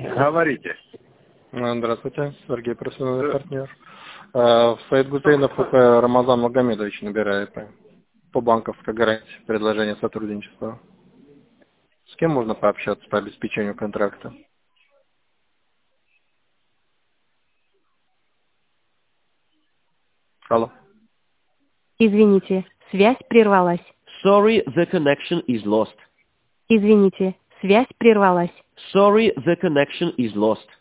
Говорите. Здравствуйте, Сергей, профессиональный партнер. Саид Гусейнов, Рамазан Магомедович набирает по банковской гарантии предложение сотрудничества. С кем можно пообщаться по обеспечению контракта? Алло. Извините, связь прервалась. Sorry, the connection is lost. Извините, связь прервалась. Sorry, the connection is lost.